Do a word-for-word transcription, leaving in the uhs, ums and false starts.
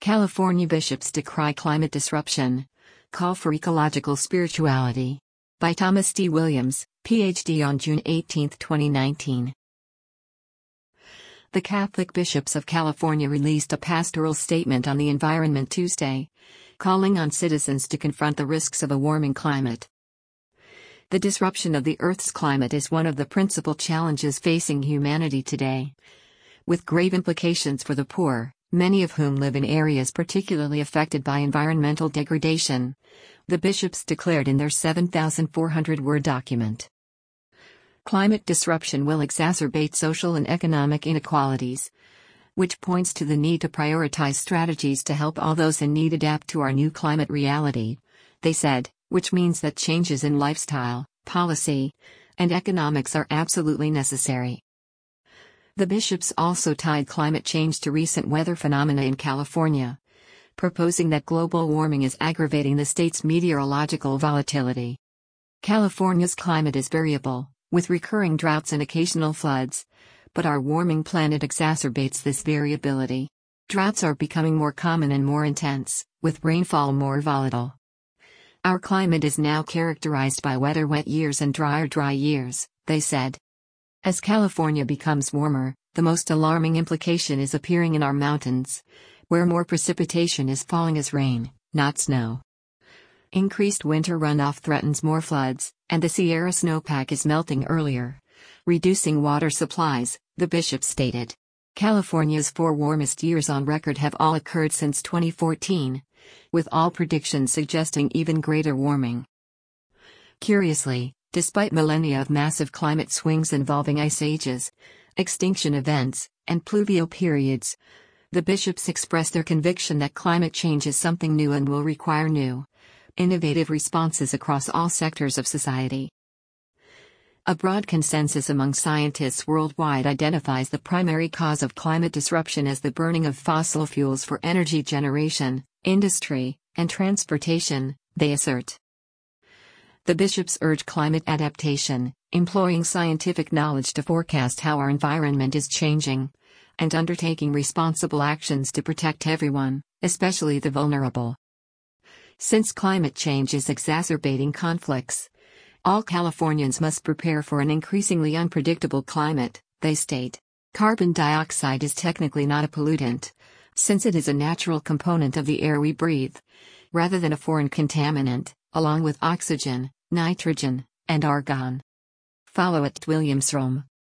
California bishops decry climate disruption. Call for ecological spirituality. By Thomas D. Williams, P H D on June eighteenth, twenty nineteen. The Catholic bishops of California released a pastoral statement on the environment Tuesday, calling on citizens to confront the risks of a warming climate. The disruption of the Earth's climate is one of the principal challenges facing humanity today, with grave implications for the poor, many of whom live in areas particularly affected by environmental degradation, the bishops declared in their seven thousand four hundred word document. Climate disruption will exacerbate social and economic inequalities, which points to the need to prioritize strategies to help all those in need adapt to our new climate reality, they said, which means that changes in lifestyle, policy, and economics are absolutely necessary. The bishops also tied climate change to recent weather phenomena in California, proposing that global warming is aggravating the state's meteorological volatility. California's climate is variable, with recurring droughts and occasional floods, but our warming planet exacerbates this variability. Droughts are becoming more common and more intense, with rainfall more volatile. Our climate is now characterized by wetter wet years and drier dry years, they said. As California becomes warmer, the most alarming implication is appearing in our mountains, where more precipitation is falling as rain, not snow. Increased winter runoff threatens more floods, and the Sierra snowpack is melting earlier, reducing water supplies, the bishop stated. California's four warmest years on record have all occurred since twenty fourteen, with all predictions suggesting even greater warming. Curiously, despite millennia of massive climate swings involving ice ages, extinction events, and pluvial periods, the bishops expressed their conviction that climate change is something new and will require new, innovative responses across all sectors of society. A broad consensus among scientists worldwide identifies the primary cause of climate disruption as the burning of fossil fuels for energy generation, industry, and transportation, they assert. The bishops urge climate adaptation, employing scientific knowledge to forecast how our environment is changing, and undertaking responsible actions to protect everyone, especially the vulnerable. Since climate change is exacerbating conflicts, all Californians must prepare for an increasingly unpredictable climate, they state. Carbon dioxide is technically not a pollutant, since it is a natural component of the air we breathe, rather than a foreign contaminant, along with oxygen, nitrogen, and argon. Follow at Williams Rome.